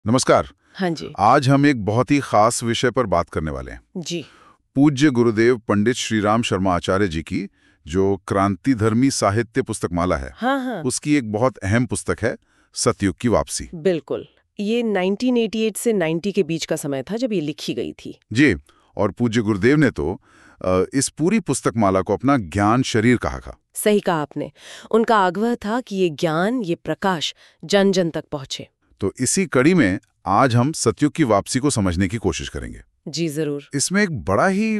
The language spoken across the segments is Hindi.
नमस्कार। हाँ जी। आज हम एक बहुत ही खास विषय पर बात करने वाले हैं। जी। पूज्य गुरुदेव पंडित श्रीराम शर्मा आचार्य जी की जो क्रांतिधर्मी साहित्य पुस्तकमाला है, हाँ हाँ, उसकी एक बहुत अहम पुस्तक है सतयुग की वापसी। बिल्कुल। ये 1988 से 90 के बीच का समय था जब ये लिखी गई थी। जी। और पूज्य गुरुदेव ने तो इस पूरी पुस्तकमाला को अपना ज्ञान शरीर कहा था। सही कहा आपने। उनका आग्रह था कि ये ज्ञान, ये प्रकाश जन जन तक पहुंचे। तो इसी कड़ी में आज हम सतयुग की वापसी को समझने की कोशिश करेंगे। जी जरूर। इसमें एक बड़ा ही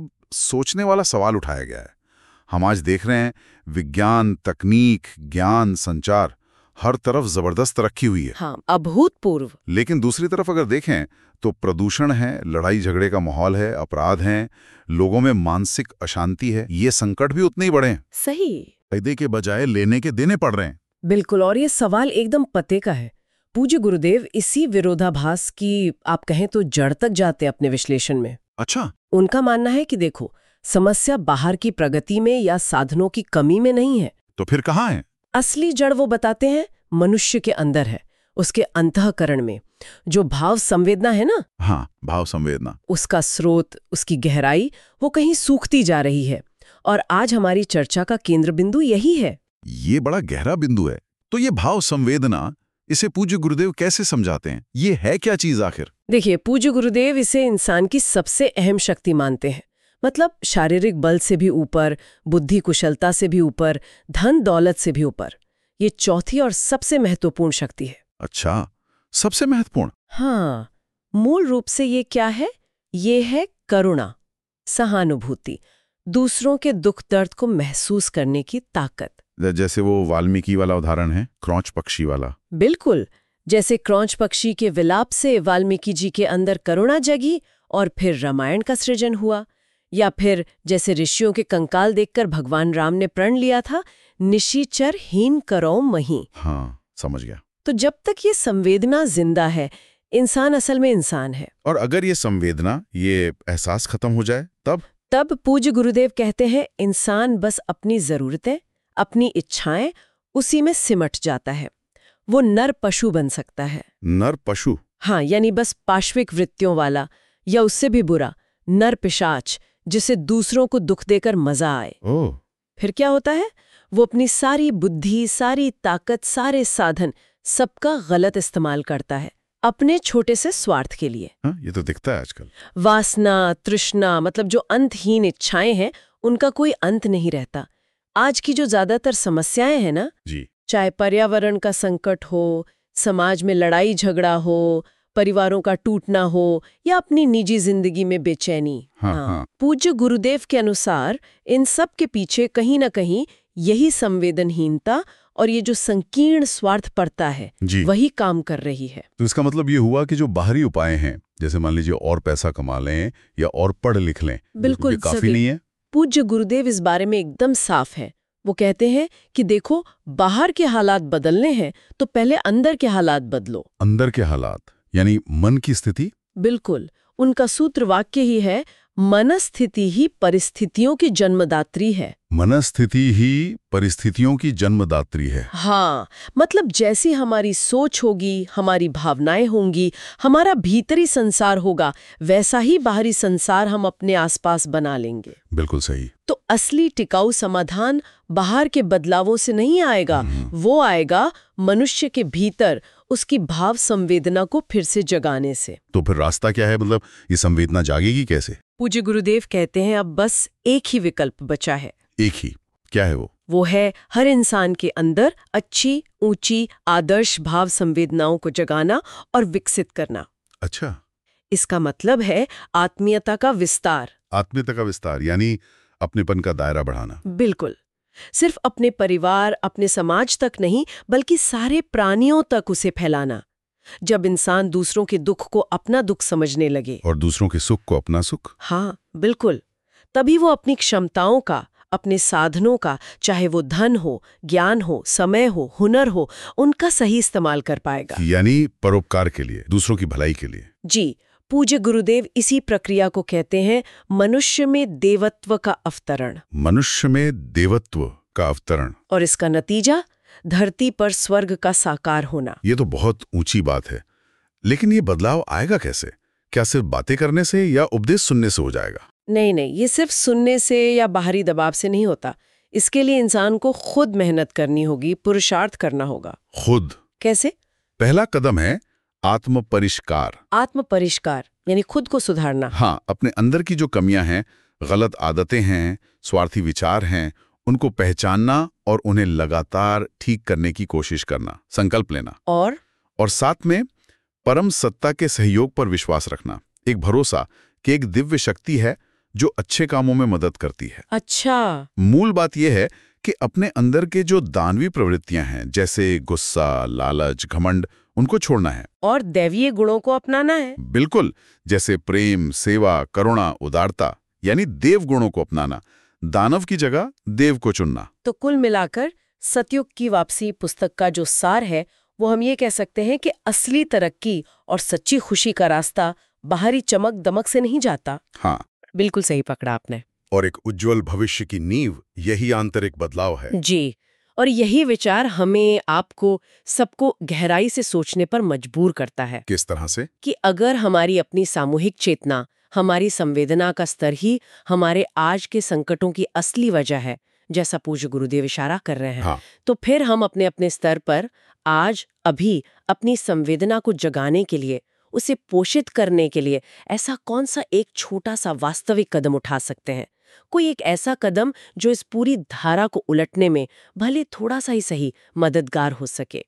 सोचने वाला सवाल उठाया गया है। हम आज देख रहे हैं विज्ञान, तकनीक, ज्ञान, संचार हर तरफ जबरदस्त तरक्की हुई है। हाँ, अभूतपूर्व। लेकिन दूसरी तरफ अगर देखें तो प्रदूषण है, लड़ाई झगड़े का माहौल है, अपराध हैं, लोगों में मानसिक अशांति है। ये संकट भी उतने ही बड़े हैं। सही। फायदे के बजाय लेने के देने पड़ रहे हैं। बिल्कुल। और ये सवाल एकदम पते का है। पूज्य गुरुदेव इसी विरोधाभास की आप कहें तो जड़ तक जाते अपने विश्लेषण में। अच्छा। उनका मानना है कि देखो, समस्या बाहर की प्रगति में या साधनों की कमी में नहीं है। तो फिर कहाँ है? असली जड़ वो बताते हैं मनुष्य के अंदर है, उसके अंतःकरण में। जो भाव संवेदना है ना, हाँ, भाव संवेदना, उसका स्रोत, उसकी गहराई वो कहीं सूखती जा रही है। और आज हमारी चर्चा का केंद्र बिंदु यही है। ये बड़ा गहरा बिंदु है। तो ये भाव संवेदना, इसे पूज्य गुरुदेव कैसे समझाते हैं? ये है क्या चीज आखिर? देखिए, पूज्य गुरुदेव इसे इंसान की सबसे अहम शक्ति मानते हैं। मतलब शारीरिक बल से भी ऊपर, बुद्धि कुशलता से भी ऊपर, धन दौलत से भी ऊपर। ये चौथी और सबसे महत्वपूर्ण शक्ति है। अच्छा, सबसे महत्वपूर्ण? हाँ, मूल रूप से ये क्या है? ये है करुणा, सहानुभूति, दूसरों के दुख दर्द को महसूस करने की ताकत। जैसे वो वाल्मीकि वाला उदाहरण है, क्रौंच पक्षी वाला। बिल्कुल। जैसे क्रौंच पक्षी के विलाप से वाल्मीकि जी के अंदर करुणा जगी और फिर रामायण का सृजन हुआ। या फिर जैसे ऋषियों के कंकाल देखकर भगवान राम ने प्रण लिया था, निशिचर हीन करो मही। हाँ, समझ गया। तो जब तक ये संवेदना जिंदा है, इंसान असल में इंसान है। और अगर ये संवेदना, ये एहसास खत्म हो जाए तब पूज्य गुरुदेव कहते हैं इंसान बस अपनी जरूरतें, अपनी इच्छाएं, उसी में सिमट जाता है। वो नर पशु बन सकता है। नर पशु? हाँ, यानी बस पाश्विक वृत्तियों वाला, या उससे भी बुरा, नर पिशाच, जिसे दूसरों को दुख देकर मजा आए। ओह। फिर क्या होता है? वो अपनी सारी बुद्धि, सारी ताकत, सारे साधन, सबका गलत इस्तेमाल करता है अपने छोटे से स्वार्थ के लिए। हाँ, ये तो दिखता है आजकल। वासना, तृष्णा, मतलब जो अंतहीन इच्छाएं हैं, उनका कोई अंत नहीं रहता। आज की जो ज्यादातर समस्याएं हैं ना जी, चाहे पर्यावरण का संकट हो, समाज में लड़ाई झगड़ा हो, परिवारों का टूटना हो, या अपनी निजी जिंदगी में बेचैनी। हाँ। पूज्य गुरुदेव के अनुसार इन सब के पीछे कहीं ना कहीं यही संवेदनहीनता और ये जो संकीर्ण स्वार्थ पड़ता है, वही काम कर रही है। तो इसका मतलब ये हुआ कि जो बाहरी उपाय हैं, जैसे मान लीजिए और पैसा कमा लें या और पढ़ लिख लें, बिल्कुल ये काफी नहीं है। पूज्य गुरुदेव इस बारे में एकदम साफ है। वो कहते हैं कि देखो, बाहर के हालात बदलने हैं तो पहले अंदर के हालात बदलो। अंदर के हालात यानी मन की स्थिति? बिल्कुल। उनका सूत्र वाक्य ही है, मनस्थिति ही परिस्थितियों की जन्मदात्री है। मनस्थिति ही परिस्थितियों की जन्मदात्री है। हाँ, मतलब जैसी हमारी सोच होगी, हमारी भावनाएं होंगी, हमारा भीतरी संसार होगा, वैसा ही बाहरी संसार हम अपने आसपास बना लेंगे। बिल्कुल सही। तो असली टिकाऊ समाधान बाहर के बदलावों से नहीं आएगा, वो आएगा मनुष्य के भीतर उसकी भाव संवेदना को फिर से जगाने से। तो फिर रास्ता क्या है? मतलब ये संवेदना जागेगी कैसे? पूज्य गुरुदेव कहते हैं अब बस एक ही विकल्प बचा है। एक ही? क्या है वो? वो है हर इंसान के अंदर अच्छी, ऊंची, आदर्श भाव संवेदनाओं को जगाना और विकसित करना। अच्छा। इसका मतलब है आत्मीयता का विस्तार। आत्मीयता का विस्तार यानी अपनेपन का दायरा बढ़ाना। बिल्कुल। सिर्फ अपने परिवार, अपने समाज तक नहीं, बल्कि सारे प्राणियों तक उसे फैलाना। जब इंसान दूसरों के दुख को अपना दुख समझने लगे और दूसरों के सुख को अपना सुख। हाँ, बिल्कुल। तभी वो अपनी क्षमताओं का, अपने साधनों का, चाहे वो धन हो, ज्ञान हो, समय हो, हुनर हो, उनका सही इस्तेमाल कर पाएगा। यानी परोपकार के लिए, दूसरों की भलाई के लिए। जी। पूज्य गुरुदेव इसी प्रक्रिया को कहते हैं मनुष्य में देवत्व का अवतरण। मनुष्य में देवत्व का अवतरण। और इसका नतीजा धरती पर स्वर्ग का साकार होना। ये तो बहुत ऊंची बात है। लेकिन ये बदलाव आएगा कैसे? क्या सिर्फ बातें करने से या उपदेश सुनने से हो जाएगा? नहीं, ये सिर्फ सुनने से या बाहरी दबाव से नहीं होता। इसके लिए इंसान को खुद मेहनत करनी होगी, पुरुषार्थ करना होगा। खुद? कैसे? पहला कदम है आत्म परिष्कार। आत्म परिष्कार यानी खुद को सुधारना। हाँ, अपने अंदर की जो कमियां हैं, गलत आदतें हैं, स्वार्थी विचार हैं, उनको पहचानना और उन्हें लगातार ठीक करने की कोशिश करना, संकल्प लेना। और साथ में परम सत्ता के सहयोग पर विश्वास रखना, एक भरोसा कि एक दिव्य शक्ति है जो अच्छे कामों में मदद करती है। अच्छा। मूल बात यह है कि अपने अंदर के जो दानवी प्रवृत्तियां हैं, जैसे गुस्सा, लालच, घमंड, उनको छोड़ना है। और दैवीय गुणों को अपनाना है। बिल्कुल, जैसे प्रेम, सेवा, करुणा, उदारता, यानी देव गुणों को अपनाना। दानव की जगह देव को चुनना। तो कुल मिलाकर सतयुग की वापसी पुस्तक का जो सार है, वो हम ये कह सकते हैं कि असली तरक्की और सच्ची खुशी का रास्ता बाहरी चमक दमक से नहीं जाता। हाँ, बिल्कुल सही पकड़ा आपने। और एक उज्जवल भविष्य की नींव यही आंतरिक बदलाव है। जी, और यही विचार हमें, आपको, सबको गहराई से सोचने पर मजबूर करता है। किस तरह से? कि अगर हमारी अपनी सामूहिक चेतना, हमारी संवेदना का स्तर ही हमारे आज के संकटों की असली वजह है, जैसा पूज्य गुरुदेव इशारा कर रहे हैं, हाँ। तो फिर हम अपने अपने स्तर पर आज अभी अपनी संवेदना को जगाने के लिए, उसे पोषित करने के लिए ऐसा कौन सा एक छोटा सा वास्तविक कदम उठा सकते हैं? कोई एक ऐसा कदम जो इस पूरी धारा को उलटने में भले थोड़ा सा ही सही मददगार हो सके।